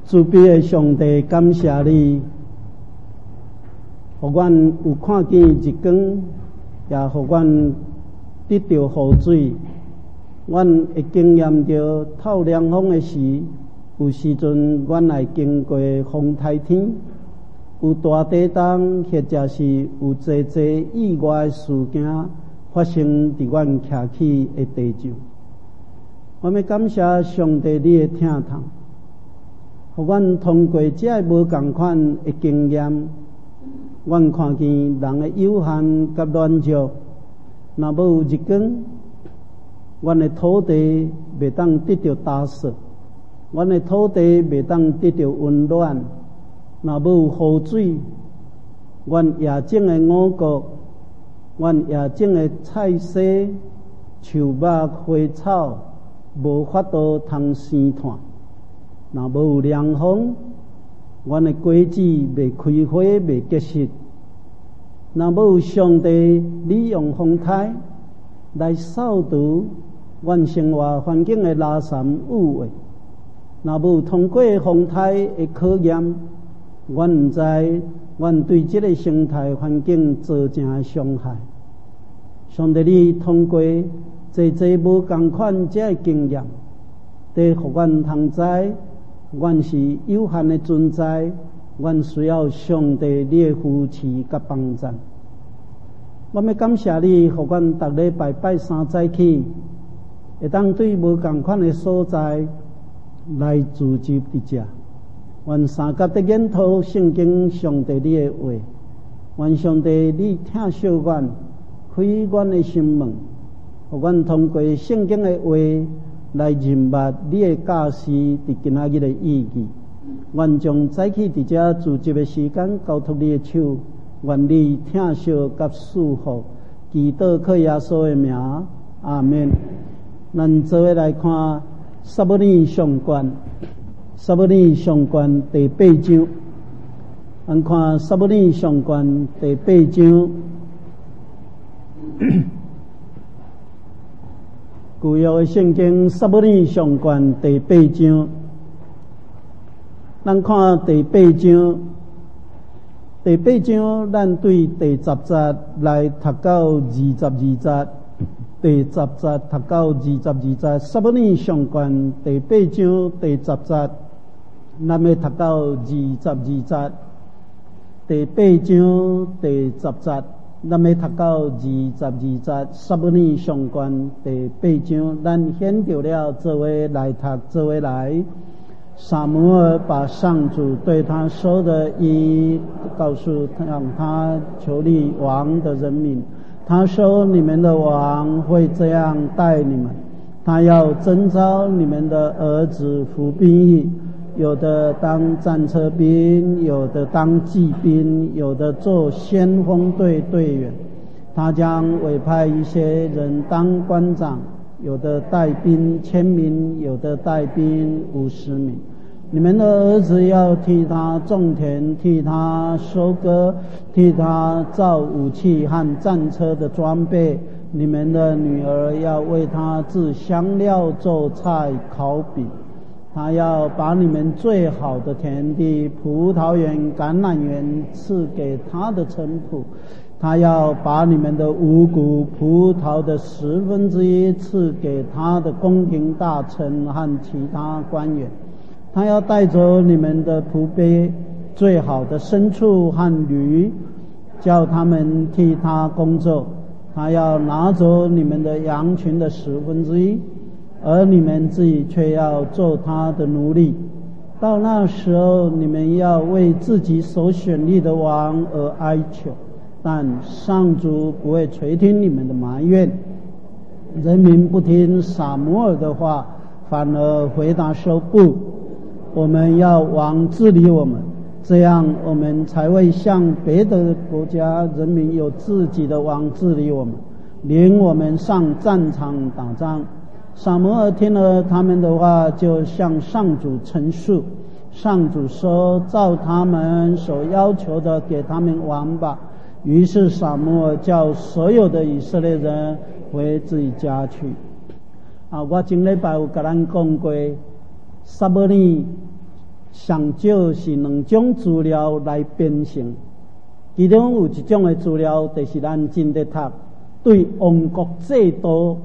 慈悲的上帝，感谢你，互阮有看见日光，也互阮得到雨水。阮会经验到透凉风的时，有时阵阮来经过风台天，有大地震，或者是有济济意外的事件发生伫阮徛起的地上。我们感谢上帝你的听痛，互阮通过这无共款的经验，阮看见人的有限甲软弱，若无有日光，阮的土地袂当得到打扫，阮的土地袂当得到温暖。若无有雨水，阮野种的五谷，阮野种的菜苋、树木、花草，无法度通生炭。若无有凉风，阮的果子袂开花、袂结实。若无有上帝利用风台来扫除阮生活环境的垃圾污秽，若无通过风台的考验，阮毋知阮对这个生态环境造成的伤害。上帝，你通过济济无共款这个经验，得互阮通知，阮是有限的存在，阮需要上帝你的扶持甲帮助。我们感谢你，互阮逐礼拜拜三早起，会当对无共款的所在来聚集伫遮。愿三甲的研讨圣经上帝你的话，愿上帝你听惜阮，开阮的心门，互阮通过圣经的话来认捌你的教示伫今仔日的意义。愿将早起伫遮聚集的时间交托你的手，愿你听惜甲祝福，祈祷靠耶稣的名，阿们。咱做伙来看撒母耳上卷。撒母耳上卷第8章，咱看撒母耳上卷第8章。旧约的圣经撒母耳上卷第8章，咱看第8章。第8章，咱对第10节来读到22节。第10节读到22节，撒母耳上卷第8章第10节。咱要读到22节，第8章第10节，咱要读到22节。撒母耳上卷第8章，咱选到了做伙来读，做伙来。撒母耳把上主对他说的告诉让他求立王的人民。他说：“你们的王会这样待你们，他要征召你们的儿子服兵役。”有的当战车兵，有的当骑兵，有的做先锋队队员。他将委派一些人当官长，有的带兵1000名，有的带兵50名。你们的儿子要替他种田，替他收割，替他造武器和战车的装备。你们的女儿要为他制香料、做菜、烤饼。他要把你们最好的田地、葡萄园、橄榄园赐给他的臣仆。他要把你们的五谷、葡萄的1/10赐给他的宫廷大臣和其他官员。他要带走你们的仆婢、最好的牲畜和驴，叫他们替他工作。他要拿走你们的羊群的1/10，而你们自己却要做他的奴隶。到那时候，你们要为自己所选立的王而哀求，但上主不会垂听你们的埋怨。人民不听撒母耳的话，反而回答说：“不，我们要王治理我们，这样我们才会像别的国家人民有自己的王治理我们，领我们上战场打仗。”撒母耳听了他们的话，就向上主陈述。上主说：“照他们所要求的，给他们王吧。”于是撒母耳叫所有的以色列人回自己家去。我前礼拜有跟咱讲过，撒母耳上少是2种资料来编成，其中有一种的资料，就是咱真的读对王国制度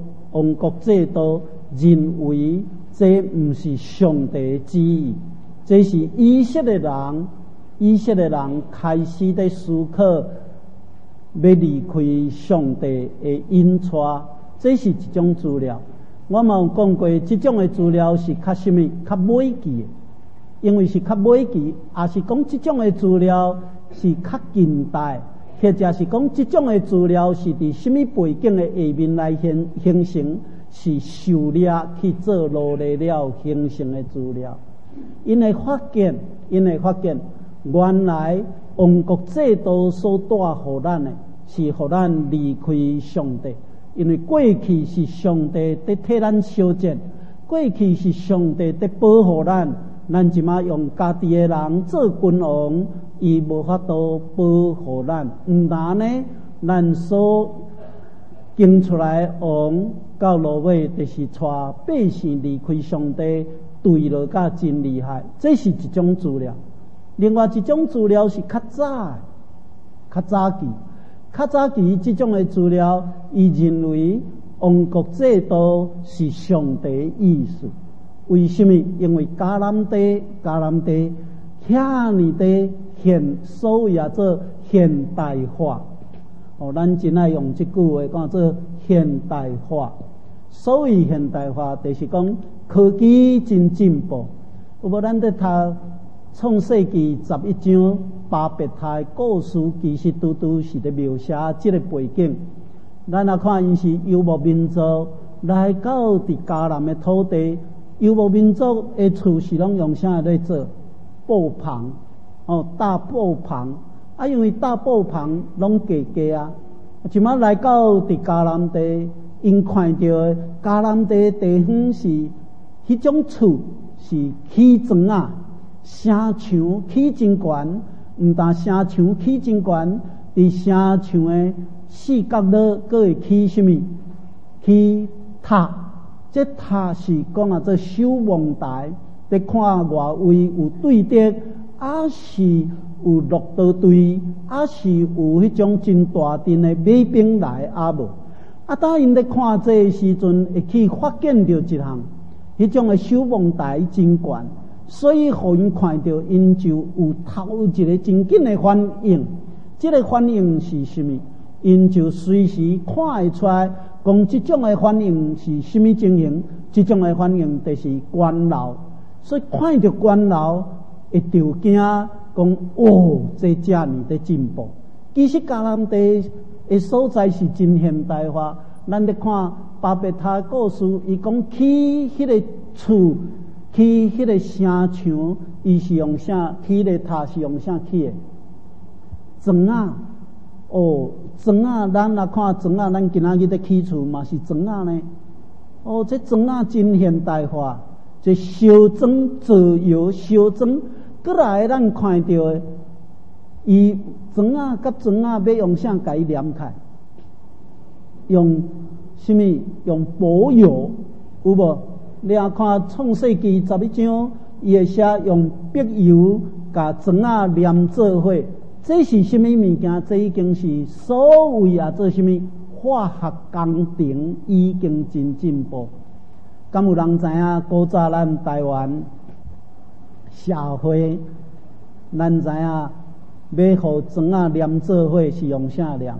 认为这不是上帝的旨意，这是以色列人开始在思考要离开上帝的引带，这是一种资料。我嘛有讲过，这种的资料是较什么？较尾期的，因为是较尾期，也是讲这种的资料是较近代，或者是讲这种的资料是伫什么背景的下面来形成，是受力去做努力了形成的资料。因会发现，原来王国制度所带予咱的，是予咱离开上帝。因为过去是上帝在替咱修剪，过去是上帝在保护咱，咱即马用家己的人做君王，伊无法度保护咱。毋但呢，咱所经出来的王到落尾，就是带百姓离开上帝，对落甲真厉害。这是一种资料。另外一种资料是较早期这种的资料，伊认为王国制度是上帝的意思。为什么？因为迦南地遐尼的所谓做现代化。咱真爱用这句话讲做现代化。所谓现代化，就是讲科技真进步。有无咱在读创世纪11章巴别塔的故事，其实拄是在描写这个背景。咱来看，因是游牧民族来到伫迦南的土地，游牧民族的厝是拢用啥来做？布棚，大布棚。因为大布棚拢低啊，即马来到伫迦南地，因看到迦南地地方是迄种厝是起砖啊。城墙起真悬，毋但城墙起真悬，伫城墙的四角落，佫会起什么？起塔。这塔是讲做守望台，在看外围有对敌，还是有骆驼队，还是有迄种真大阵的马兵来啊无？当因在看这时阵，会去发现到一项，迄种的守望台真悬。所以，互因看到，因就有头一个真紧的反应。这个反应是什么？因就随时看会出来，讲这种的反应是什么情形？这种的反应就是关老。所以看到关老，会着惊，讲这遮尼的进步。其实迦南地的所在是真现代化。咱咧看巴别塔故事，伊讲起迄个厝。起迄个城墙，伊是用啥？起个塔是用啥起的？砖啊！砖啊！咱来看砖啊，咱今仔日在起厝嘛是砖啊呢。这砖啊真现代化，这烧砖造窑烧砖，过来咱看到的，伊砖啊甲砖啊要用啥甲伊连开？用什么？用柏油，有无？你看创世纪11章，伊会写用柏油甲砖啊连做伙，这是什么物件？这已经是所谓做什么化学工程已经真进步。敢有人知影古早咱台湾社会，咱知影要互砖啊连做伙是用啥连？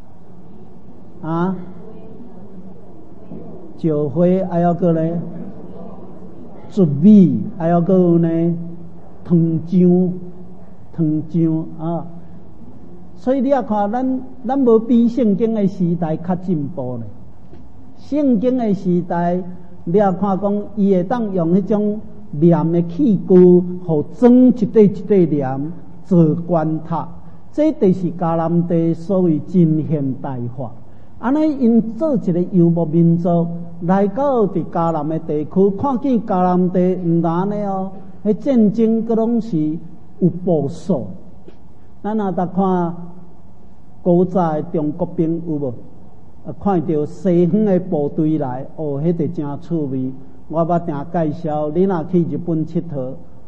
石灰，还要个呢？竹米，还要个有呢？糖浆啊！所以你也看，咱无比圣经的时代较进步呢。圣经的时代，你也看讲，伊会当用迄种黏的器具，互砖一块一块黏做关塔。这就是迦南地所谓真现代化。安尼，因做一个游牧民族来到伫迦南的地区，看见迦南地毋但呢迄战争佫拢是有部署。咱若搭看古早的中国兵有无？看到西方的部队来，迄个真趣味。我捌定介绍，你若去日本佚佗，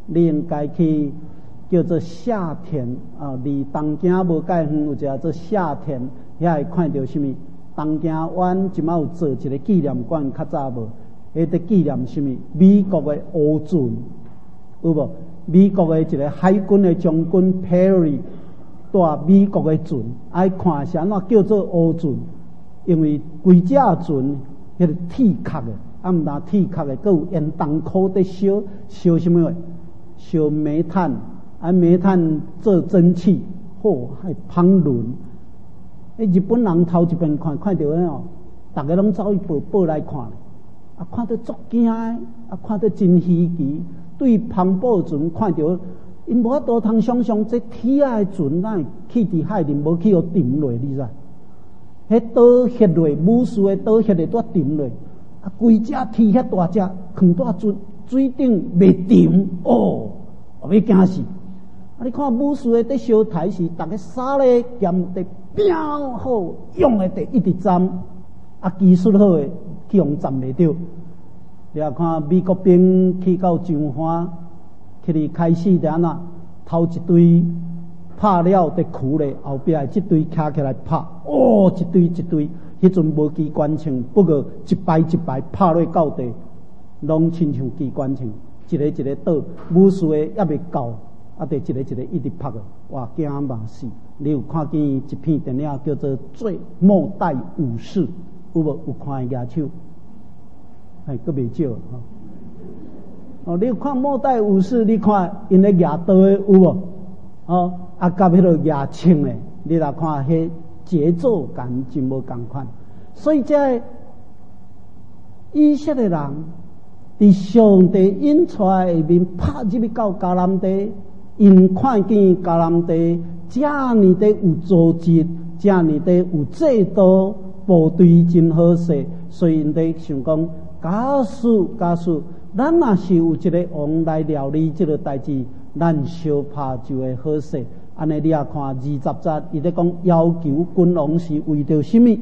你应该去叫做夏田啊，离东京无介远有一个做夏田，遐会看到什么？东京湾即马有做一个纪念馆，较早无，迄个纪念什么？美国的乌船有无？美国的一个海军的将军 Perry 带美国的船，爱看是安怎叫做乌船？因为规只船迄个铁壳的，啊毋但铁壳的，佮有烟筒壳在烧什么？烧煤炭，啊煤炭做蒸汽，还芳轮。日本人头一遍看到哦，大家拢走去报来看，啊看到足惊的，啊看到真稀奇。对澎湃船看到，因无法度通想象这铁的船哪会去伫海里无去互沉落，你知？迄倒血落，武士的倒血的都沉落，啊规只铁遐大只，放在水顶未沉哦，要惊死！啊你看武士的在烧台时，大家沙咧剑在标好，用的得一直站，啊技术好的去用站袂着。你啊看美国兵去到上海，去哩开始的安那，头一堆拍了在苦咧，后壁一堆徛起来拍，哦一堆一堆，迄阵无机关枪，不过一排一排拍落到地，拢亲像机关枪，一个一个倒，武士的也未够。啊！得一个一个一直拍个，哇，惊嘛死！你有看见一片电影叫做《最末代武士》，有无？有看牙手？还佫未少哈。哦，你有看《末代武士》？你看因咧牙刀的有无？哦，啊，甲迄个牙枪的，你来看迄节奏感真无共款。所以这以色列人伫上帝引出来下面拍入去到迦南地。因看见迦南地这呢的有组织，这呢的有制度，部队真好势，所以因在想讲，假使，咱若是有一个王来料理这个代志，咱相拍就会好势。安尼你也看20节，伊在讲要求君王是为着什么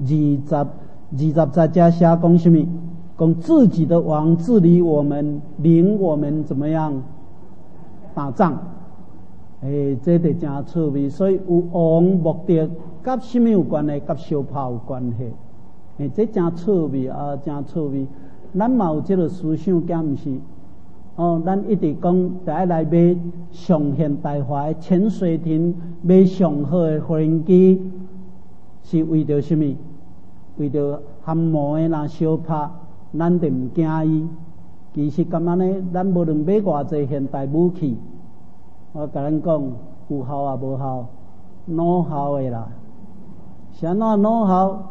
？20节加写讲什么？讲自己的王治理我们，领我们怎么样？打仗，这得真趣味。所以有王目的，甲什么有关系？甲相拍有关系。这真趣味啊，真趣味。咱嘛有这个思想，敢毋是？哦，咱一直讲，得爱来买上现代化的潜水艇，买上好的无人机，是为着什么？为着含毛的若相拍，咱得毋惊伊。其实干嘛呢？咱无论买偌济现代武器，我甲咱讲有效啊无效，孬效的啦。是安怎孬效？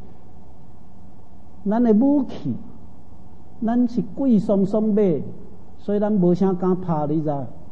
咱的武器，咱是贵松松买，所以咱无啥敢拍，你知？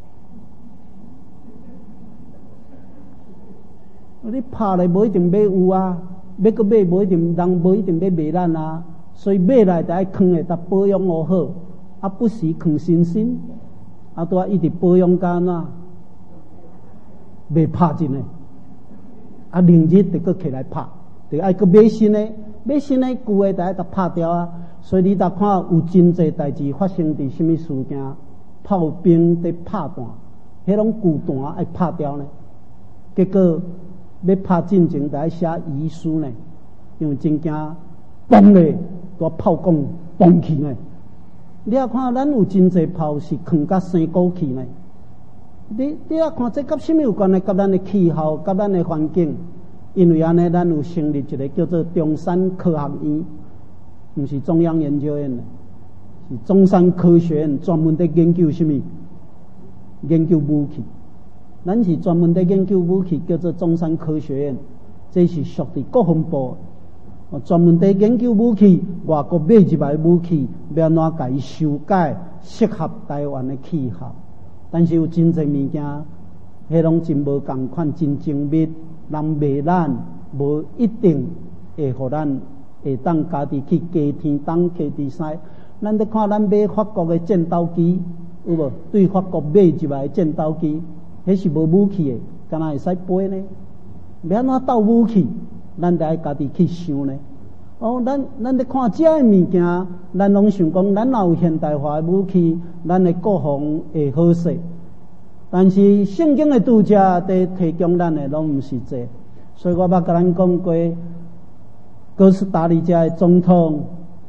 你拍咧无一定买有啊，要搁买无一定人无一定要卖咱啊，所以买来就爱藏诶，得保养好好。啊，不时藏新鲜，啊，都要一直保养干啊，未拍进来，啊，明日得搁起来拍，得爱搁买新的旧的，得爱得拍掉啊。所以你得看有真济代志发生伫什么事件，炮兵在拍弹，迄种旧弹爱拍掉呢。结果要拍进前，得爱写遗书呢，因为真惊嘣咧，都炮管崩去呢。你也看，咱有真济炮是藏甲生古去呢。你也看，这甲什么有关呢？甲咱的气候，甲咱的环境。因为安尼，咱有成立一个叫做中山科学院，不是中央研究院的，是中山科学院，专门在研究什么？研究武器。咱是专门在研究武器，叫做中山科学院，这是属于国防部。专门在研究武器，外国买入来武器，要安怎甲伊修改，适合台湾的气候。但是有真侪物件，迄拢真无共款，真精密，人卖咱，无一定会互咱会当家己去加天当加地西。咱咧看咱买法国的战斗机，有无？对法国买入来的战斗机，迄是无武器的，敢若会使飞呢？要安怎斗武器？咱得爱家己去想呢。 哦，咱咧看这个物件，咱拢想讲，咱若有现代化的武器，咱的国防会好势。但是圣经的拄则伫提供咱的拢毋是这，所以我捌甲咱讲过，哥斯达黎加的总统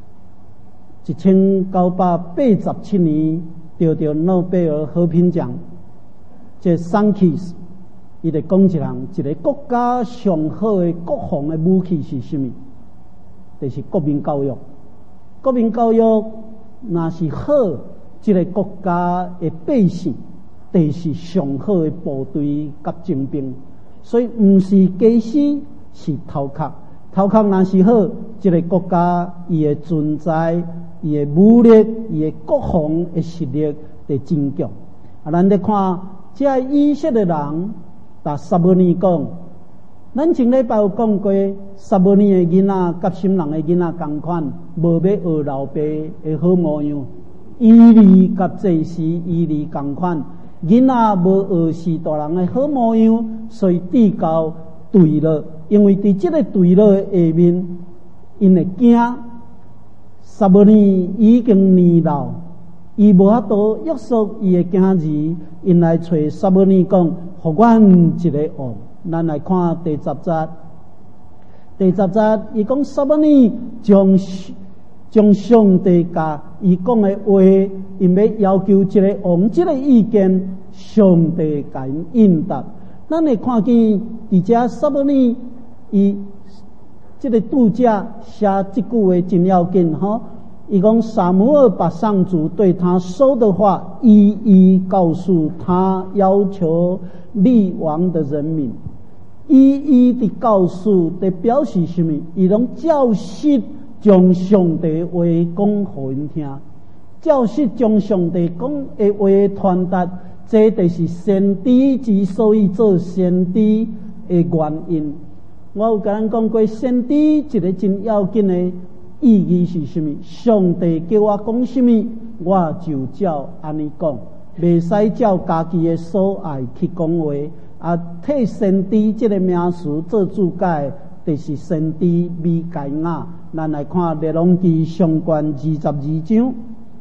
1987年得到诺贝尔和平奖，这桑奇斯，伊就讲一个国家上好的国防的武器是什么？就是国民教育。国民教育若是好，这个国家的百姓就是上好的部队甲精兵。所以毋是假死，是头壳。头壳若是好，这个国家伊的存在、伊的武力、伊的国防的实力就真强。咱咧看这以色列人，达15年讲。咱前礼拜有讲过，15年的囡仔甲新人的囡仔同款，无要学老爸的好模样。伊利甲这时伊利同款，囡仔无学是大人的好模样，所以地高对了。因为伫这个对了的下面，因会惊。15年已经年老，伊无法度约束伊的囝儿，因来找15年讲，互阮一个学。咱来看第10节，第10节伊讲15年将上帝甲伊讲的话，因要要求一个王这个意见，上帝甲因应答。咱会看见伫这15年，伊这个拄则写这句话真要紧吼。伊讲撒母耳把上主对他说的话一一告诉他要求立王的人民，一一的告诉的表示什么？伊拢照实将上帝话讲互因听，照实将上帝讲的话传达，这就是先知之所以做先知的原因。我有甲咱讲过，先知一个真要紧的意义是什么？上帝叫我讲什么，我就照安尼讲，袂使照家己的所爱去讲话。替先知这个名词做注解，就是先知米该亚。咱来看列王记上卷22章，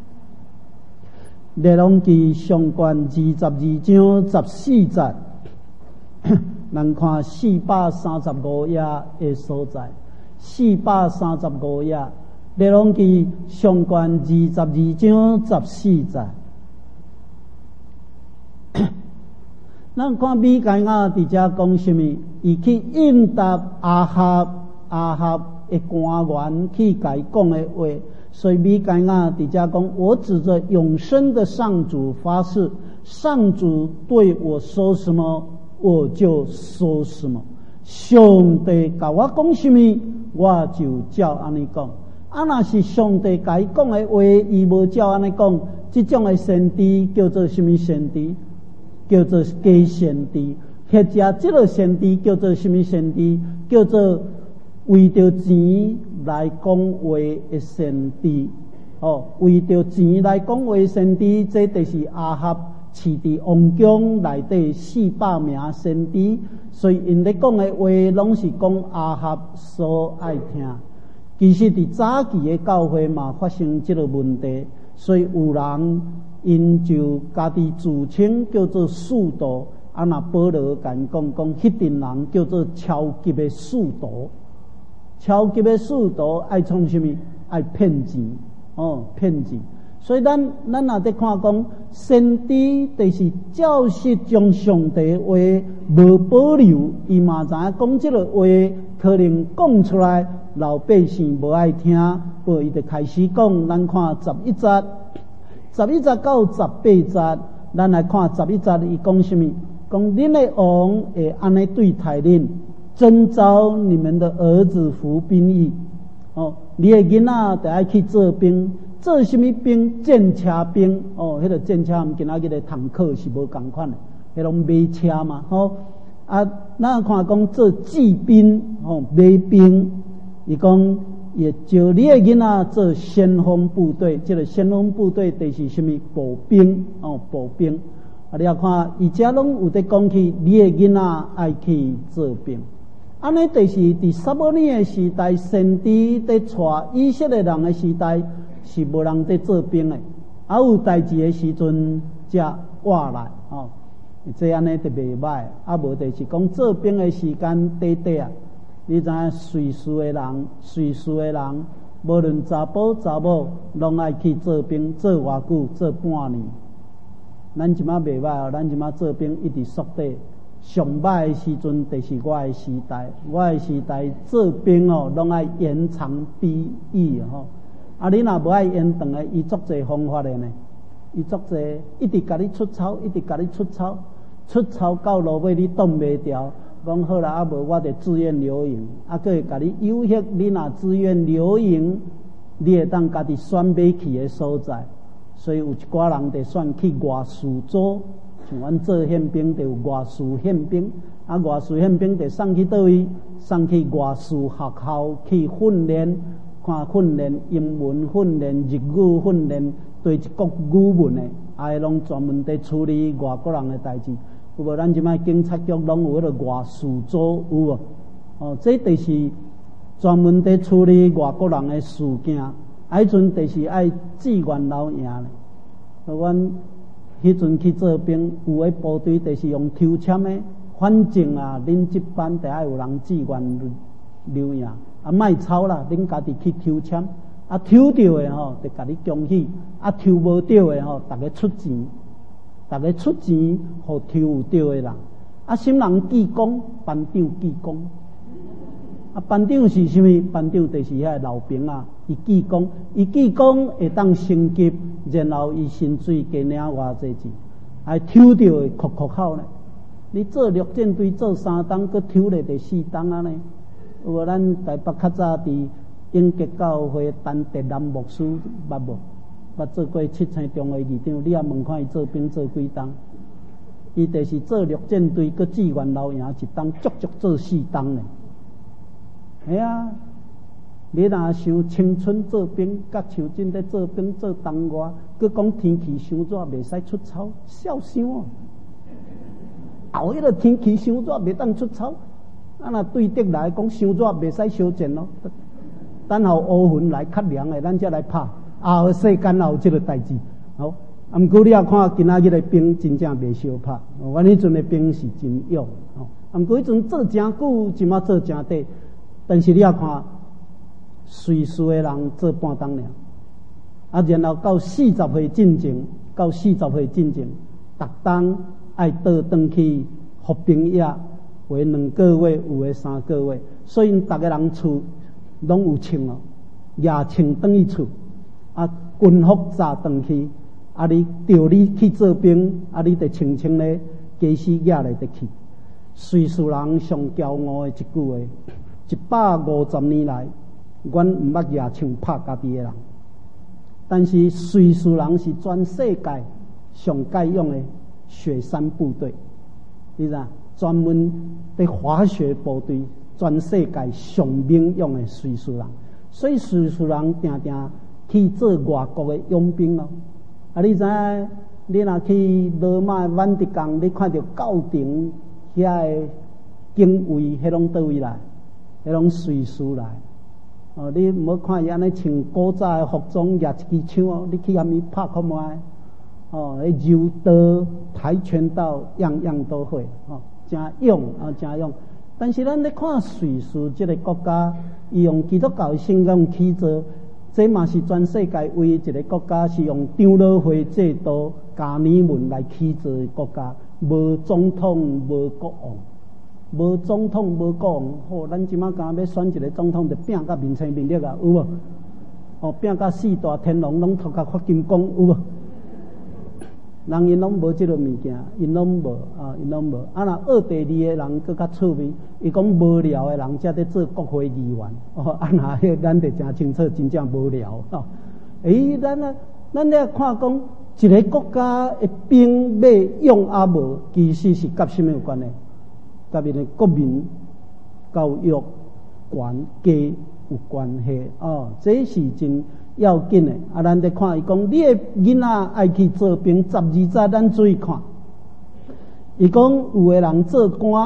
列王记上卷22章14节，咱看435页的所在。435页，列王记上卷22章14节。咱看米该亚伫遮讲什么？伊去应答阿哈的官员去甲伊讲的话，所以米该亚伫遮讲：我指着永生的上主发誓，上主对我说什么，我就说什么。上帝甲我讲什么，我就照安尼讲。若是上帝甲伊讲的话，伊无照安尼讲，这种的先知叫做什么先知？叫做假先知。或者这个先知叫做什么先知？叫做为着钱来讲话的先知。为着钱来讲话的先知，这就是阿哈饲伫王宫内底400名先知，所以因咧讲的话，拢是讲阿哈所爱听。其实伫早期的教会嘛发生这个问题，所以有人因就家己自称叫做使徒。若保罗甲因讲，迄阵人叫做超级的使徒。超级的使徒爱创什么？爱骗钱，骗钱。所以咱若在看讲，先知就是照实将上帝话无保留，伊嘛知影讲这个话可能讲出来，老百姓无爱听，所以伊就开始讲。咱看11节，11节到18节，咱来看11节，伊讲什么？讲恁的王会安尼对待恁，征召你们的儿子服兵役。你的囡仔就爱去做兵。做什么兵？战车兵。迄个战车跟今仔日的坦克是无同款的，迄种马车嘛。咱看讲做骑兵，马兵。伊讲也招你的囡仔做先锋部队。这个先锋部队就是什么？步兵。步兵。你要看，伊遮拢有在讲起你的囡仔爱去做兵。 安尼就是伫撒母耳的时代，先知伫带以色列人的时代，是无人伫做兵的，啊有代志的时阵才活来哦。这安尼就袂歹，啊无就是讲做兵的时间短短啊。你知影随时的人，无论查甫查某，拢爱去做兵，做偌久？做半年。咱即马袂歹哦，咱即马做兵一直缩短。上歹的时阵，就是我的时代。我的时代做兵哦，拢爱延长比翼吼。啊，你若无爱延长的，伊足侪方法的呢。伊足侪一直甲你出操，一直甲你出操，出操到路尾你挡袂牢。讲好啦，啊无我就自愿留营，啊，佫会甲你诱惑，你若自愿留营，你会当家己选要去的所在。所以有一寡人就选去外事组，像阮做宪兵就有外事宪兵，啊，外事宪兵就送去倒位，送去外事学校去训练，看训练英文训练、日语训练，对一国语文的，啊，拢专门在处理外国人的代志。有无？咱即摆警察局拢有迄个外事组有无？哦，这就是专门在处理外国人的事件。迄阵就是爱志愿留营咧。阮迄阵去做兵，有诶部队就是用抽签的，反正啊，恁这班得爱有人志愿留营，啊，莫抄啦，恁家己去抽签，啊，抽到诶吼，就甲你恭喜；啊，抽无到诶吼，逐个出钱。逐个出钱，互抽有对的人。啊，什人记功，班长记功。啊，班长是啥物？班长就是遐老兵啊，伊记功，伊记功会当升级，然后伊薪水加领偌济钱，还抽到的酷酷好呢。你做陆战队做3档，佮抽咧第4档啊呢？有无？咱台北较早伫永吉教会陈德南牧师捌无？捌做过7星中的议长，你也问看伊做兵做几档？伊就是做陆战队，佮志愿留营一档，足足做4档呢。系啊，你若想青春做兵，甲像真在做兵做冬外，佮讲天气伤热袂使出操，笑死我！后迄个天气伤热袂当出操，啊若对敌来讲伤热袂使相战咯。等候乌云来较凉的，咱才来拍。后世间也有这个代志，好。啊，毋过你也看今仔日的兵真正袂相拍，阮迄阵的兵是真勇，哦。啊，毋过迄阵做真久，即马做真短，但是你也看随时的人做半当了，啊，然后到40岁进前，逐当爱倒转去服兵役，为2个月，有的3个月，所以逐个人厝拢有穿哦，夜穿转去厝。啊，军服炸转去，啊，你调你去做兵，啊，你得清清咧，假死野来得去。瑞士人上骄傲的一句话，150年来，阮毋捌夜枪拍家己的人，但是瑞士人是全世界上该用的雪山部队，你知影？专门在滑雪部队，全世界上名用的瑞士人，所以瑞士人定定去做外国的佣兵咯。啊，你知影？你若去罗马的梵蒂冈，你看到教廷遐个警卫，迄拢倒位来？迄拢瑞士来。哦，你唔好看伊安尼穿古早的服装，举一支枪哦，你去遐咪拍看卖。哦，迄柔道、跆拳道，样样都会。哦，真勇啊，真勇。但是咱咧看瑞士这个国家，伊用基督教信仰起做。这嘛是全世界唯一一个国家是用长老会制度、加冕文来起做的国家，无总统、无国王，无总统、无国王。好，咱即马刚要选一个总统，就拼甲面青面绿啊，有无？哦，拼甲4大天王拢头壳发金光，有无？人因拢无即个物件，因拢无啊，因拢无。啊，若学第2个人佫较趣味，伊讲无聊的人才在做国会议员。哦，啊那咱得真清楚，真正无聊。哦，咱咧看讲一个国家的兵马用啊无，其实是甲什么有关系？甲伊的国民教育权家有关系。哦，这是真要紧的。啊，咱得看伊讲，你的囡仔爱去做兵，12早咱注意看。伊讲有的人做官，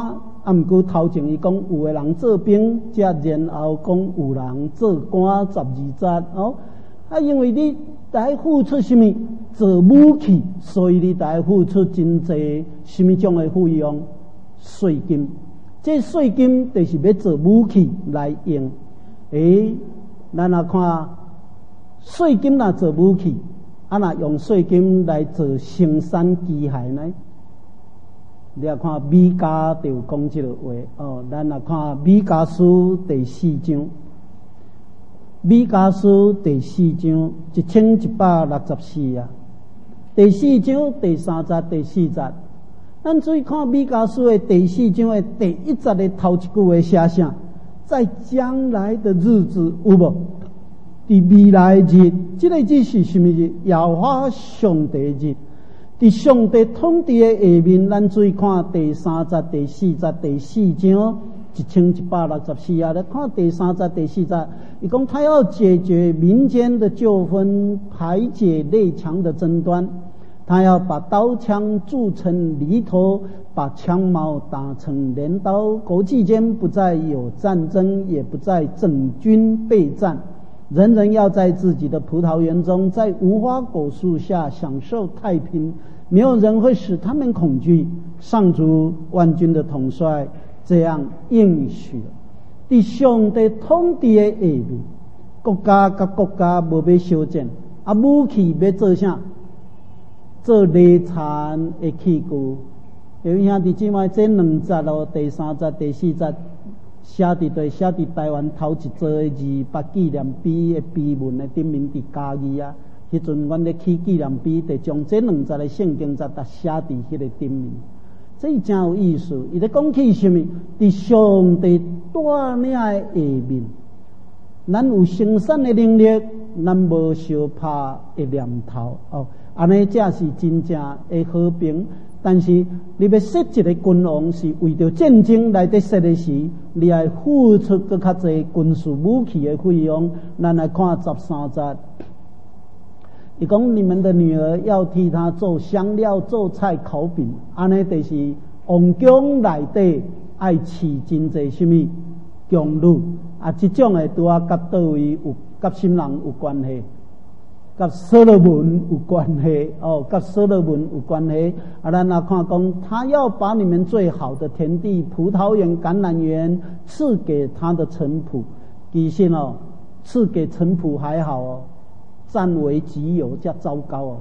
毋过头前伊讲有个人做兵，则然后讲有人做官12节哦。因为你得付出什么做武器，所以你得付出真济什么种的费用税金。这税金就是要做武器来用。咱来看税金若做武器，若用税金来做生产机械呢？你来看米家就讲这个话哦。咱来看米家书第4章，米家书第4章1164啊。第4章第3节、第4节，咱注意看米家书的第4章的第1节的头一句话写啥？在将来的日子有无？伫未来日，这个日是什么日？耶和华上帝日。伫上帝统治的下面，咱注意看第3节、第4节、第4章1164啊。来看第3节、第4节，伊讲他要解决民间的纠纷，排解内墙的争端。他要把刀枪铸成犁头，把枪矛打成镰刀。国际间不再有战争，也不再整军备战。人人要在自己的葡萄园中，在无花果树下享受太平，没有人会使他们恐惧。上主万军的统帅这样应许了。伫上帝统治的下面，国家甲国家无要相战，武器要做啥？做内残的器具。有兄弟姊妹，这2节咯，第3节、第4节。写伫台湾头一做的200纪念碑的碑文的顶面伫嘉义啊，迄阵阮咧起纪念碑，就将这2节的圣经节写伫迄个顶面，这真有意思。伊咧讲起什么？伫上帝带领的下面，咱有生产的能力，咱无相拍的念头哦，安尼才是真正的和平。但是你要设一个君王，是为着战争来得设的时，你要付出更较侪军事武器的费用。咱来看13节，伊讲你们的女儿要替她做香料、做菜、烤饼，安尼就是王宫内底爱饲真侪什么宫女啊？这种的拄啊，甲倒位有甲什么人有关系？甲所罗门有关系哦，甲所罗门有关系。咱来看讲，他要把你们最好的田地、葡萄园、橄榄园赐给他的臣仆。其实哦，赐给臣仆还好哦，占为己有才糟糕哦。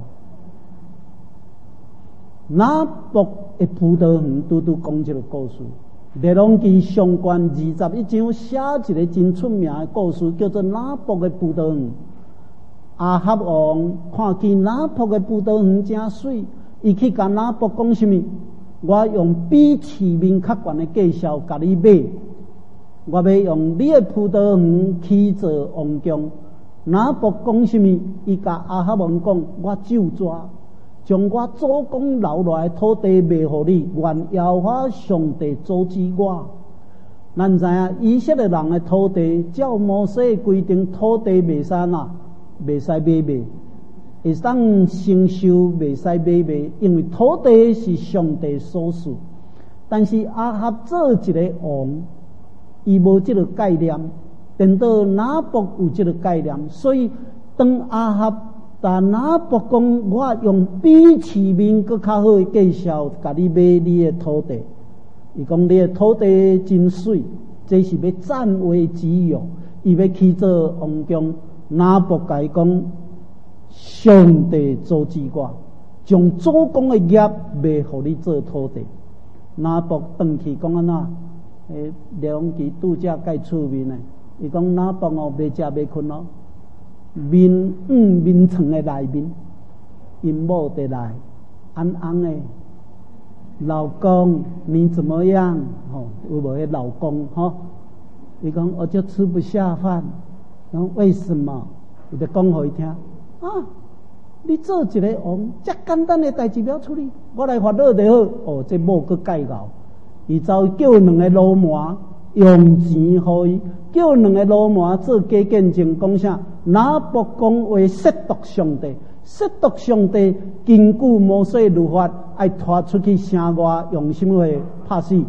拿伯的葡萄园拄讲这个故事，列王记上卷21章写一个真出名的故事，叫做拿伯的葡萄园。阿哈王看见拿伯的葡萄园真水，伊去甲拿伯讲什么？我用比市面较悬的价销甲你买，我要用你的葡萄园起做王宫。拿伯讲什么？伊甲阿哈王讲：我就抓，将我祖公留落来的土地卖互你，愿耶和华上帝阻止我。咱知影以色列人的土地，照摩西规定，土地袂使哪？袂使买卖，会当承受，袂使买卖，因为土地是上帝所属。但是阿哈做一个王，伊无这个概念，等到拿伯有这个概念，所以当阿哈但拿伯讲，我用比市面更较好的价销，甲你买你的土地。伊讲你的土地真水，这是要占为己有，伊要去做王宫。拿伯甲伊讲，上帝阻止我，将祖公的业卖互你做土地。拿伯转去讲安怎？列王记拄则介出面的，伊讲拿伯哦，袂食袂困哦，面床的内面，因某伫来，安安的，老公你怎么样？有无迄老公伊讲我就吃不下饭。为什么？我就讲给伊听你做一个王，这简单的代志要处理，我来烦恼就好。这某个介绍，伊走叫2个老麻用钱互伊，叫2个老麻做假见证，讲啥？拿伯讲话亵渎上帝，亵渎上帝。根据摩西律法，爱拖出去城外，用什么话拍死？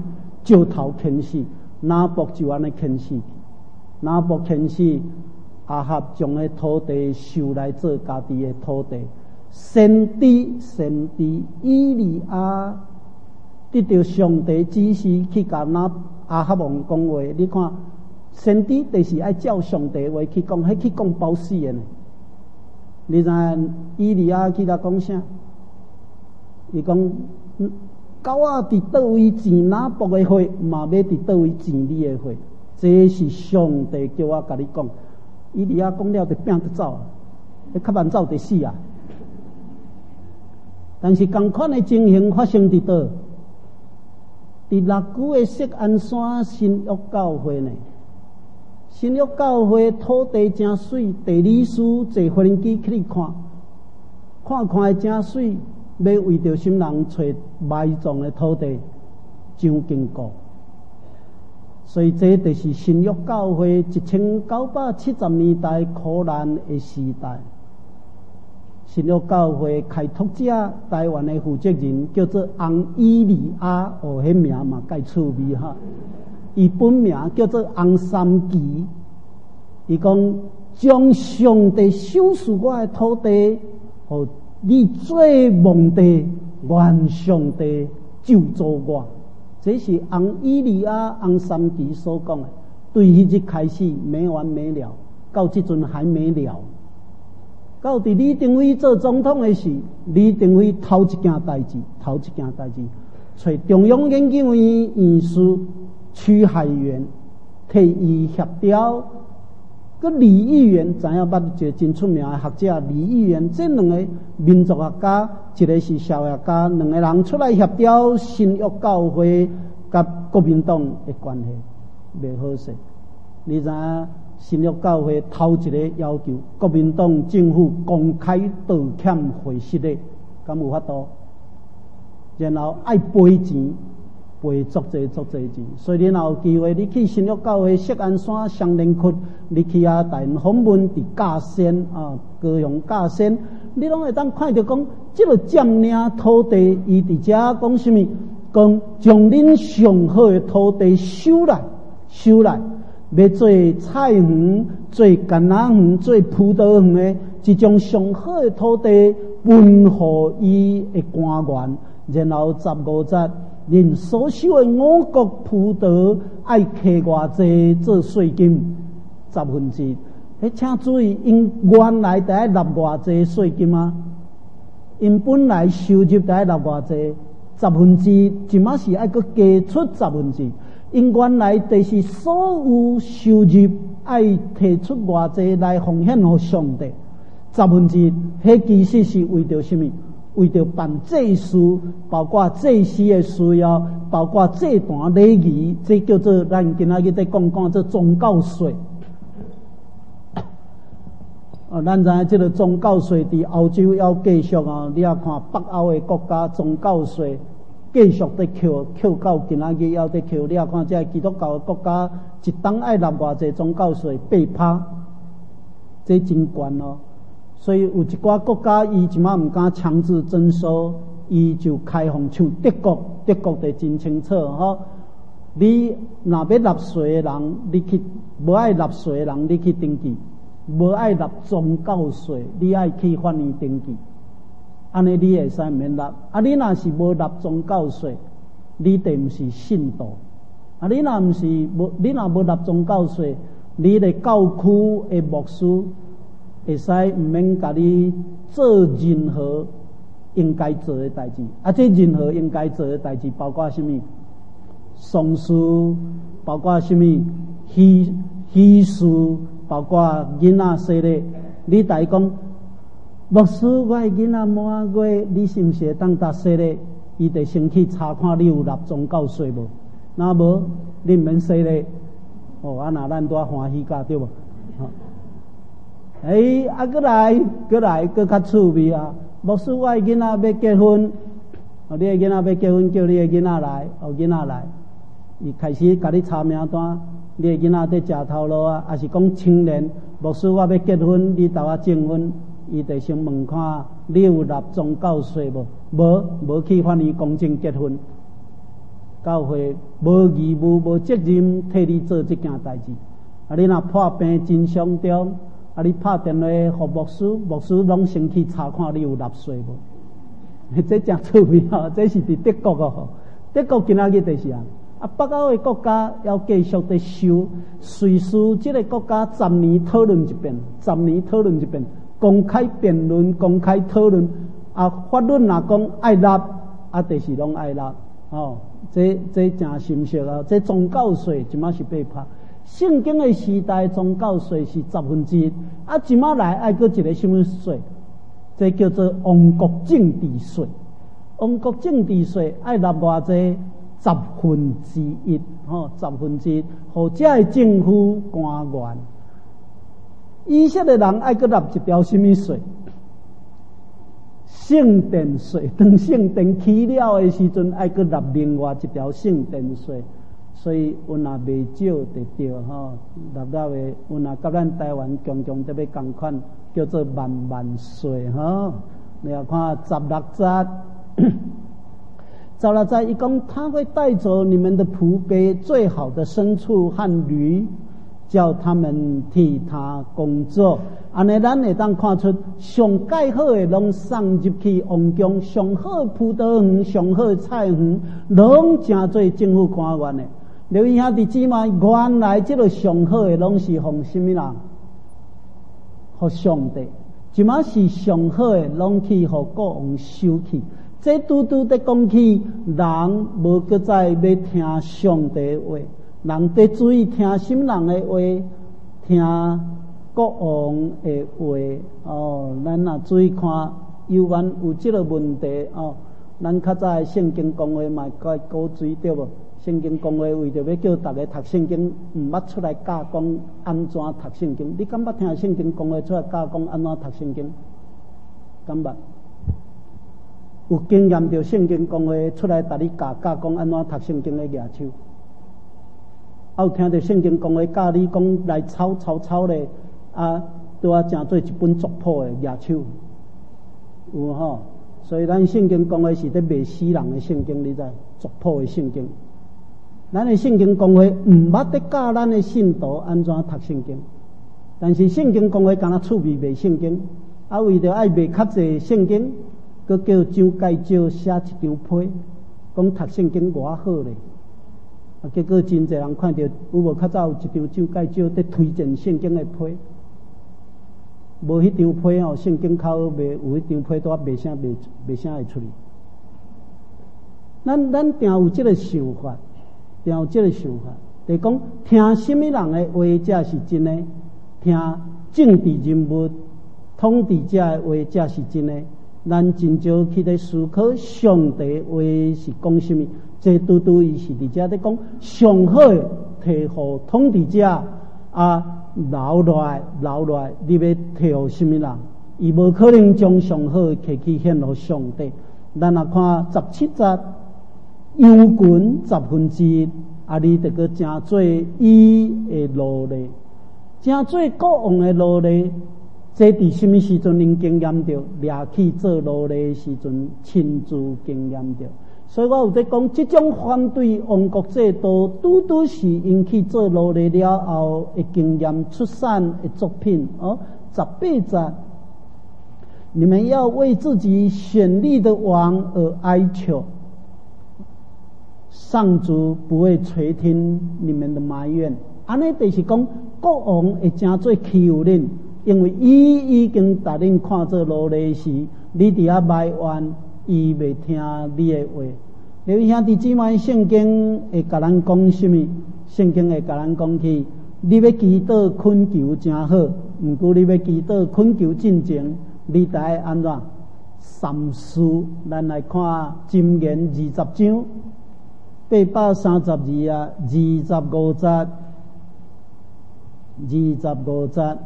石头牵死，拿卜就安尼牵死，拿卜牵死，阿合将个土地收来做家己的土地。先知以利亚得到上帝指示去甲阿合王讲话，你看先知就是爱照上帝话去讲，迄去讲包死的呢。你知影以利亚去甲讲啥？伊讲狗仔伫倒位钱拿卜的血，嘛要伫倒位钱你的血，这是上帝叫我甲你讲。以利亚讲了，就拼得走啊！你较慢走就死啊！但是同款的情形发生伫倒？伫六股的锡安山新约教会呢？新约教会土地真水，地理师坐飞机去看，看会真水，要为着什人找埋葬的土地上经过。所以这就是新约教会1970年代苦难的时代。新约教会开拓者，台湾的负责人叫做翁以利亚，迄名嘛介趣味哈。伊本名叫做翁三奇。伊讲将上帝赏赐我的土地，互你做梦地，愿上帝救助我。这是翁以利亚、翁三奇所讲的。对迄日开始没完没了，到即阵还没了。到伫李登辉做总统的时，李登辉头一件代志，找中央研究院院士曲海源，替伊协调。个李议员，知影捌一个真出名的学者李议员，这两个民族学家，一个是社会学家，两个人出来协调新约教会甲国民党的关系，袂好势。你知影？新约教会头一个要求国民党政府公开道歉悔失的，敢有法度？然后爱赔钱，赔足济钱。所以你若有机会，你去新约教会锡安山双连窟，你去大因访问伫架仙啊，高雄架仙，你拢会当看到讲，这个占领土地，伊伫遮讲什么？讲将恁上好的土地收来。要做菜园、做橄榄园、做葡萄园的，一种上好的土地分互伊的官员，然后15节，恁所收的5穀葡萄爱扣偌济做税金1/10。请注意，因原来得爱纳偌济税金啊？因本来收入得爱纳偌济1/10，即马是爱搁加出1/10。因原来就是所有收入爱提出偌济来奉献给上帝，1/10，迄其实是为着什么？为着办祭祀，包括祭司的需要，包括祭坛礼仪，这叫做咱今仔日在讲做宗教税。咱知影这个宗教税伫欧洲要继续啊！你啊看北欧的国家宗教税。继续在扣到今仔日要在扣，你啊看这基督教的国家一档爱纳偌济宗教税8%，这真悬咯。所以有一寡国家伊即马毋敢强制征收，伊就开放，像德国就真清楚吼。你若要纳税的人，你去无爱纳税的人，你去登记；无爱纳宗教税，你爱去法院登记。安尼你会使免纳，你若是无纳宗教税，你就毋是信徒。你若无纳宗教税，你的教区的牧师会使毋免甲你做任何应该做的代志。这任何应该做的代志包括什么？丧事，包括什么？喜事，包括囡仔生日。你大讲。牧师，我的囡仔满月，你是毋是会当搭生日？伊就先去查看你有纳宗教税无？若无，你毋免生日。那咱多欢喜甲对无？过来，搁较趣味啊！牧师，我的囡仔要结婚，你的囡仔要结婚，叫你的囡仔来，囡仔来，伊开始甲你查名单，你的囡仔在食头路啊，还是讲青年？牧师，我要结婚，你带我证婚。伊就先问看你有纳宗教税无？无去法院公证结婚。 教会无义务、无责任替你做这件代志。啊，你若破病真伤重，啊，你拍电话给牧师，牧师拢先去查看你有纳税无？这真趣味吼！这是伫德国哦，德国今仔日就是啊。啊，北欧的国家要继续在修，随时这个国家10年讨论一遍，10年讨论一遍，公开辩论、公开讨论。啊，法律若讲爱纳，啊，就是拢爱纳。哦，这真深刻啊！这宗教税即马是被拍。圣经的时代，宗教税是1/10，啊，即马来爱搁一个什么税？这叫做王国政治税。王国政治税爱纳偌济？1/10，吼，1/10，互这个政府官员，以色列人爱搁纳一条什么税？圣殿税。当圣殿起了的时阵，爱搁纳另外一条圣殿税。所以有若未少就对吼，纳到的有若甲咱台湾强强特别共款，叫做万万税吼。你要看16节。16节，伊讲他会带走你们的仆婢、最好的牲畜和驴，叫他们替他工作。安尼咱会当看出，上介好的拢送入去王宫，上好的葡萄园、上好的菜园，拢真做政府官员的。留意兄弟姊妹，原来这个上好的拢是奉什么人？互上帝。即马是上好的，拢去互国王收去。这拄拄在讲起，人无搁再要听上帝的话，人得注意听什么人的话，听国王的话。哦，咱若注意看，有关有这个问题哦。咱较早的圣经讲话嘛，该鼓吹对无？圣经讲话为着要叫大家读圣经，毋捌出来教讲安怎读圣经。你敢捌听圣经讲话出来教讲安怎读圣经？敢捌？有经验着圣经讲话出来，带你教讲安怎读圣经的举手。有听着圣经讲话教你讲来抄咧，啊，拄啊正做一本族谱的举手，有吼。所以咱圣经讲话是咧卖死人的圣经，你知？族谱的圣经。咱的圣经讲话毋捌得教咱的信徒安怎读圣经，但是圣经讲话敢若趣味卖圣经，啊，为着爱卖较济圣经，佮叫蒋介石写一张批，讲读圣经偌好咧，啊，结果真侪人看到有无较早有一张蒋介石在推荐圣经的批，无迄张批哦，圣经口卖有迄张批拄啊卖啥会出去。咱定有这个想法。有这个想法，就是讲听什么人的话才是真的，听政治人物、统治者的话才是真的。咱真少去咧思考上帝话是讲什么，这拄拄伊是伫遮咧讲上好的摕互统治者啊留落来，你要摕互什么人？伊无可能将上好的摕去献互上帝。咱若看17节。羊群1/10，啊！你得个真做伊的奴隶，真做国王的奴隶。这伫什么时阵因经验着？掠去做奴隶的时阵亲自经验着。所以我有在讲，这种反对王国制度，拄拄是因去做奴隶了后的经验出产的作品。哦，18节，你们要为自己选立的王而哀求。上主不会垂听你们的埋怨，安尼就是讲国王会真做欺负恁，因为伊已经带恁看做奴隶时，你伫遐埋怨，伊袂听你的话。因为兄弟姊妹，圣经会甲咱讲什么？圣经会甲咱讲起，你要祈祷恳求真好，毋过你要祈祷恳求进前，你得爱安怎？三思。咱来看箴言20章。832啊，25节，25节，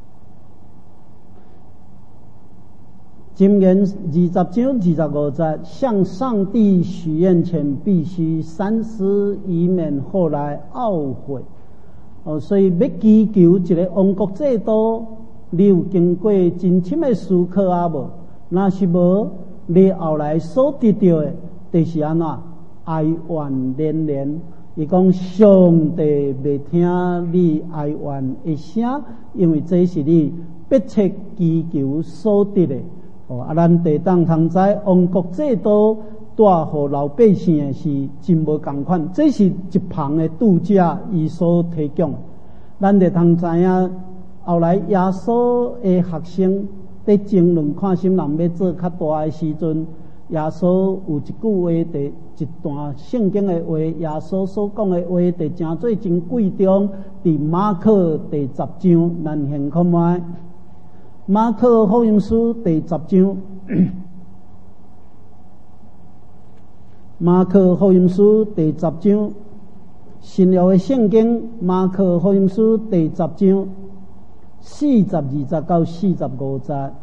箴言20章25节，向上帝许愿前必须三思，以免后来懊悔。哦，所以要祈求一个王国制度，你有经过真深的思考啊无？若是无，你后来所得到的，就是安怎？ 哀怨连连。伊讲上帝未听你哀怨的声，因为这是你迫切祈求所得的。咱地当通知王国制度带互老百姓的是真无共款，这是一旁的拄者伊所提供。咱得通知影，后来耶稣的学生在争论看心人要做较大的时阵，耶稣有一句话，伫一段圣经的话，耶稣所讲的话，伫诚做真贵重。伫马可第10章，咱先看卖马可福音书第10章。马可福音书第10章，新约的圣经马可福音书第10章42节到45节。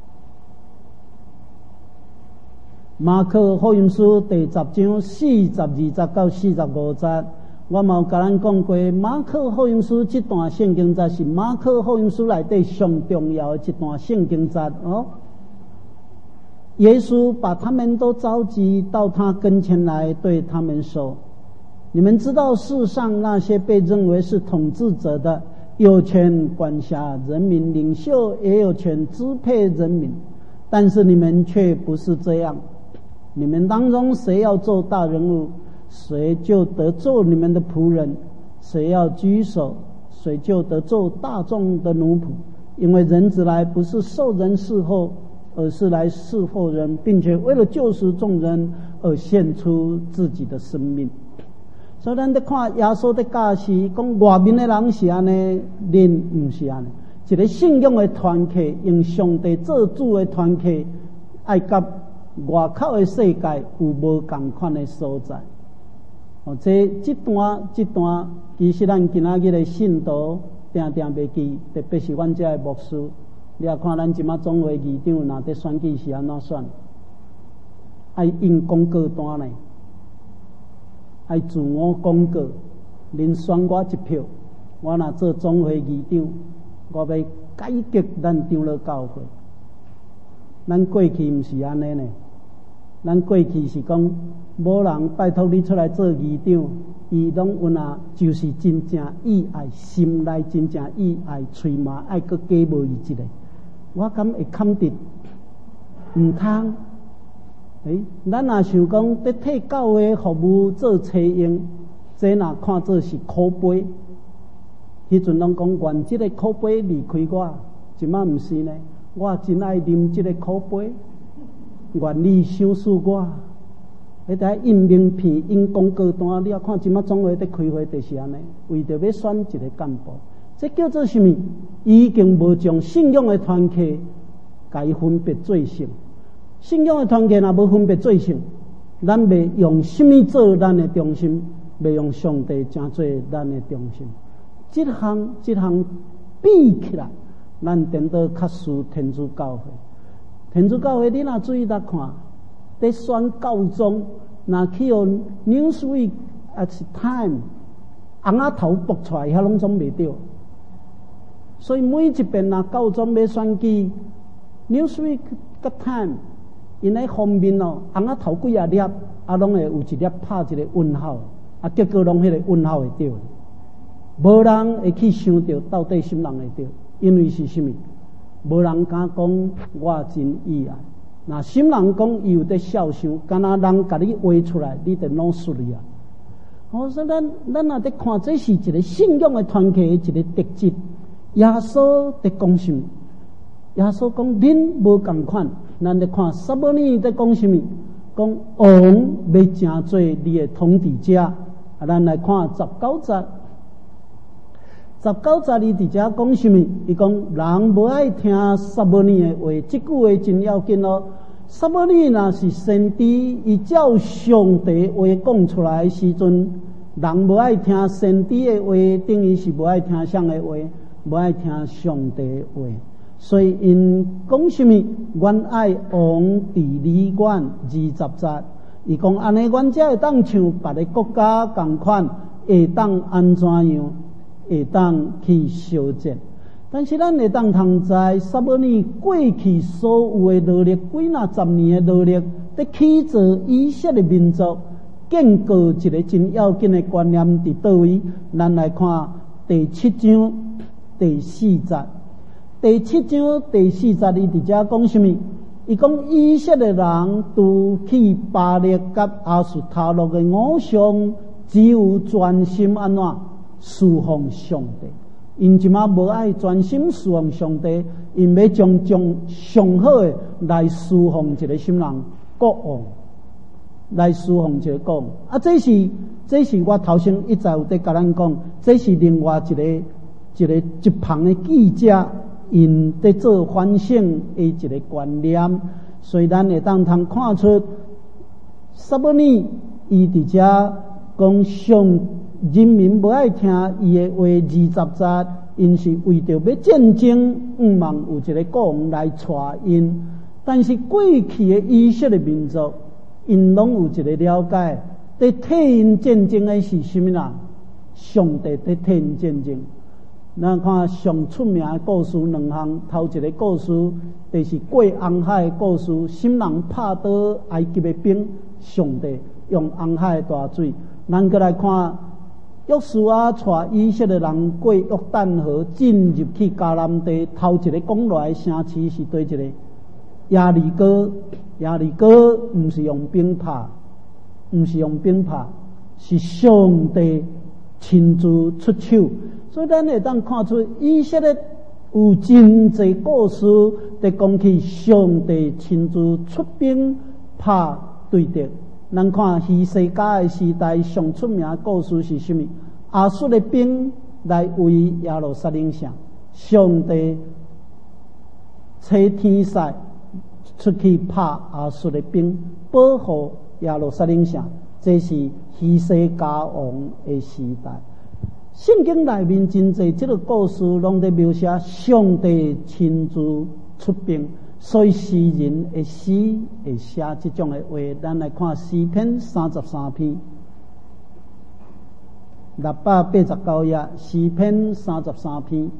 马可福音书第10章42节到45节，我嘛有甲咱讲过，马可福音书这段圣经节是马可福音书内底上重要的一段圣经节哦。耶稣把他们都召集到他跟前来，对他们说：“你们知道世上那些被认为是统治者的，有权管辖人民，领袖也有权支配人民，但是你们却不是这样。你们当中谁要做大人物，谁就得做你们的仆人；谁要居首，谁就得做大众的奴仆。因为人子来不是受人侍候，而是来侍候人，并且为了救赎众人而献出自己的生命。”所以咱在看耶稣在教示，讲外面的人是安尼，恁不是安尼。一个信仰的团契，用上帝做主的团契，爱甲外口的世界有无同款的所在。这段其实咱今仔日的信徒定定袂记，特别是阮这的牧师。你也看咱即马总会议长若在选举是安怎选？爱印广告单呢，爱自我广告，恁选我一票，我若做总会议长，我要改革咱长老教会。咱过去毋是安尼呢，咱过去是讲，无人拜托你出来做议长，伊拢有哪就是真正意爱，心内真正意爱，喙嘛爱搁加无伊一个。我敢会坎得毋通？咱若想讲在替教会服务做车用，这若看做是苦杯。迄阵拢讲原这个苦杯离开我，即马毋是呢。我真爱啉这个苦杯，愿你赏赐我。迄台印名片、印广告单，你也看即马总会在开会就是安尼，为着要选一个干部。这叫做什么？已经无将信仰的团契甲伊分别做成。信仰的团契若无分别做成，咱袂用什么做咱的中心，袂用上帝正做咱的中心。这项比起来，咱颠倒较输天主教会。天主教会你若注意来看，在选教宗，若去用 Newsweek at Time 红仔头爆出来，遐拢总袂着。所以每一遍若教宗要选举 ，Newsweek at Time 因喺封面哦，红仔头几啊粒，拢会有一粒拍一个问号，结果拢迄个问号会着。无人会去想到到底什么人会着，因为是什么？无人敢讲我真意爱。那什么人讲伊有在孝想，敢若人甲你画出来，你就弄输你啊！所以咱若在看，这是一个信仰的团契一个特质。耶稣在讲什么？耶稣讲恁无共款。咱在看撒母耳在讲什么？讲王要正做你的统治者。咱来看19节。19节里伫遮讲什么？伊讲人无爱听撒母耳的话，这句话真要紧哦。撒母耳若是先知，伊照上帝话讲出来的时阵，人无爱听先知的话，等于是无爱听谁的话，无爱听上帝的话。所以因讲什么？阮爱王治理阮20节，伊讲安尼，阮才会当像别个国家共款，会当安怎样？会当去修正。但是咱会当通知撒母耳过去所有的努力，几若10年的努力，在启造以色列民族， 建构一个真要紧的观念伫倒位？咱来看第7章第4节。第7章第4节，伊伫遮讲什么？伊讲以色列人拄去巴力甲亚述他录的偶像，只有专心安怎侍奉上帝。因即马无爱专心侍奉上帝，因要将上好的来侍奉一个什么人？国王，来侍奉一个国王。啊，这是我头先一再有在甲咱讲，这是另外一旁的记者因在做反省的一个观念，所以咱会当通看出，撒母耳伊伫遮讲上人民无爱听伊的话20节，因是为着要战争，望有一个国王来带因。但是过去的以色列民族，因拢有一个了解，在替因战争的是什么人？上帝在替因战争。咱看上出名的故事两项，头一个故事就是过红海的故事，什么人拍倒埃及的兵？上帝用红海的大水。咱再来看约书亚带以色列人过约旦河进入去迦南地，头一个讲来城市是对一个耶利哥。耶利哥不是用兵拍，是上帝亲自出手。所以咱会当看出以色列有真侪故事，在讲起上帝亲自出兵拍对敌。咱看希西家的时代上出名的故事是什么？亚述的兵来围耶路撒冷城，上帝吹天使出去拍亚述的兵，保护耶路撒冷城。这是希西家王的时代。圣经内面真侪这个故事，拢在描写上帝亲自出兵。所以诗人会写这种的话，咱来看诗篇33篇，689页，诗篇33篇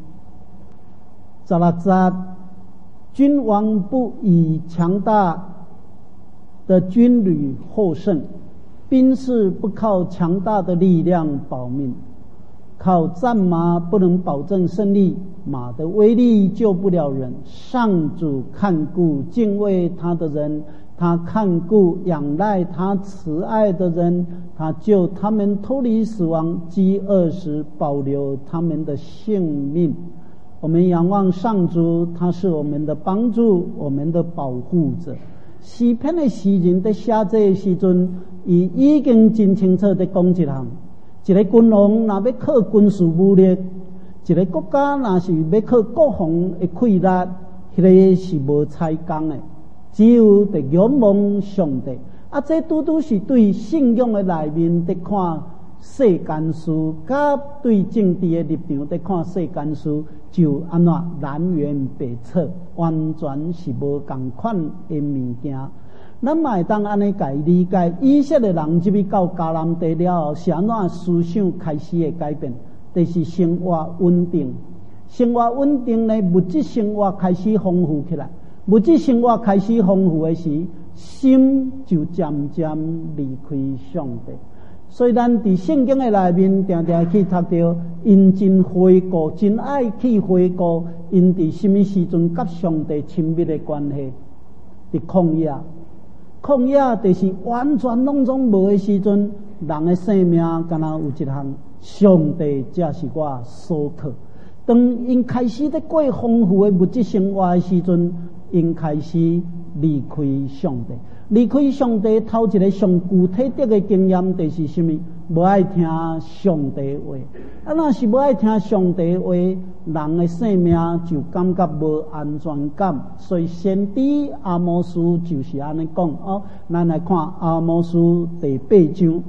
，16节，君王不以强大的军旅获胜，兵士不靠强大的力量保命。靠战马不能保证胜利，马的威力救不了人。上主看顾敬畏他的人，他看顾仰赖他慈爱的人，他救他们脱离死亡，饥饿时保留他们的性命。我们仰望上主，他是我们的帮助，我们的保护者。诗篇的诗人在写这个时阵，已经真清楚地讲一项。一个君王若要靠军事武力，一个国家若是要靠国防的溃力，迄个是无采工的，只有得仰望上帝。啊，这拄拄是对信仰的内面在看世间事，甲对政治的立场在看世间事，就安怎南辕北辙，完全是无共款的物件。咱嘛会当安尼解理解，以色列人入去到迦南地了后，是安怎思想开始的改变？就是生活稳定，生活稳定呢，物质生活开始丰富起来。物质生活开始丰富的时，心就渐渐离开上帝。所以咱伫圣经的内面，常常去读到，因真回顾，真爱去回顾，因伫什么时阵甲上帝亲密的关系？伫旷野就是完全拢总无的时阵，人的生命敢若有一项，上帝才是我所靠。当因开始在过丰富的物质生活的时阵，因开始离开上帝。离开上帝头一个上具体的经验就是什么？无爱听上帝话。啊，若是无爱听上帝话，人的生命就感觉无安全感。所以先知阿摩斯就是安尼讲哦。咱来看阿摩斯第8章，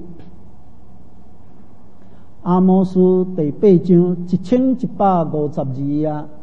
阿摩斯第8章1152页。